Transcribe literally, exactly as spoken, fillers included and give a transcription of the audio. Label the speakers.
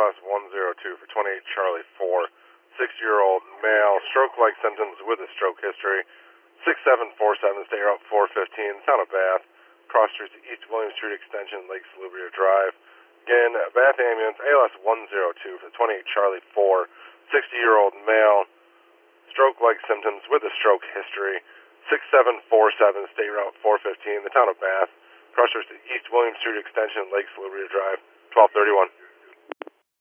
Speaker 1: S one zero two for twenty-eight Charlie four, sixty-year-old male, stroke-like symptoms with a stroke history, six seven four seven, State Route four fifteen, Town of Bath, cross streets East William Street Extension, Lake Salubria Drive. Again, Bath Ambulance, A L S one zero two for twenty-eight Charlie four, sixty-year-old male, stroke-like symptoms with a stroke history, six seven four seven, State Route four fifteen, the Town of Bath, cross streets East William Street Extension, Lake Salubria Drive, twelve thirty-one.